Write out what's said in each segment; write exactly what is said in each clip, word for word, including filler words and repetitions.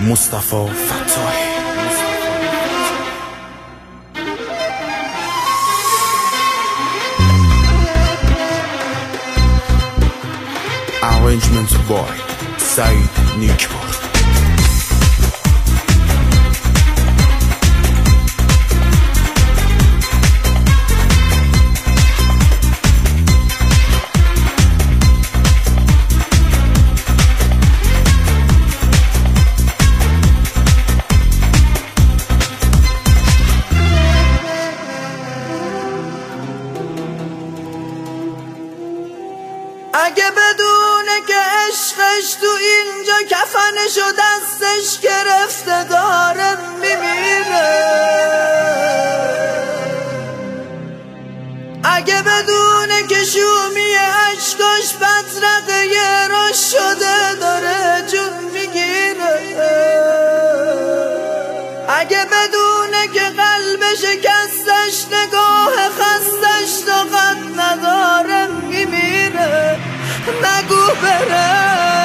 مصطفی فتاحی. Arrangement by Said Nikbar. اگه بدونه که عشقش تو اینجا کفنشو دستش گرفته داره میمیره، اگه بدونه که شومی عشقاش بدرقه یه راش شده داره جون میگیره، اگه بدونه که قلبش شکستش نگاه خستش طاقت نداره میمیره، نگو بره.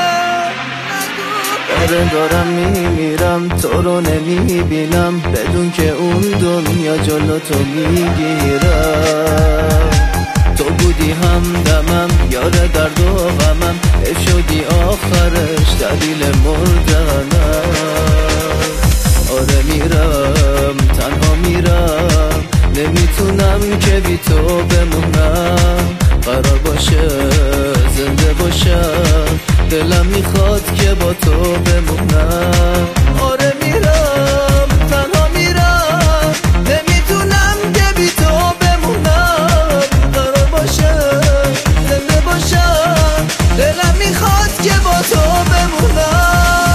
آره دارم میمیرم تو رو نمیبینم، بدون که اون دنیا جلو تو میگیرم. تو بودی همدمم یار درد و غمم، شدی آخرش دلیل مردنم. آره میرم تنها میرم، نمیتونم که بی تو بمونم. قرار باشه زنده باشم، دلم میخواد که با تو بمونم. آره میرم تنها میرم، نمیتونم که بی تو بمونم. قرار باشه زنده باشم، دلم میخواد که با تو بمونم.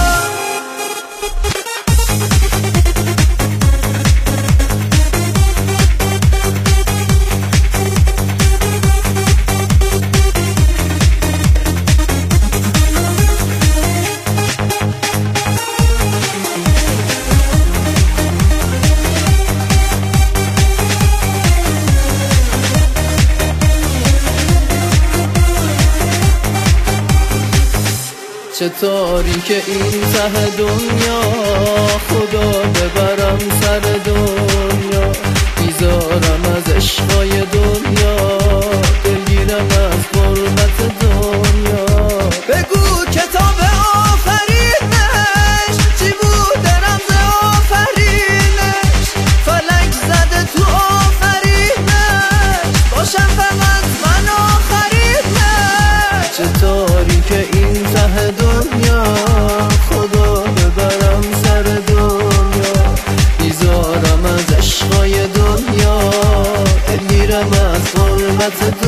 چطوری که این ته دنیا، خدا ببرم سر دنیا. بیزارم از عشقای دنیا، دلگیرم از غربت دنیا. بگو کتاب آفرینش چی بود رمز آفرینش، فلک زده تو آفرینش، باشم فقط من آخرینش. چطوری که این ته دنیا، خدا ببرم سر دنیا. بیزارم از عشقای دنیا، دلگیرم از غربت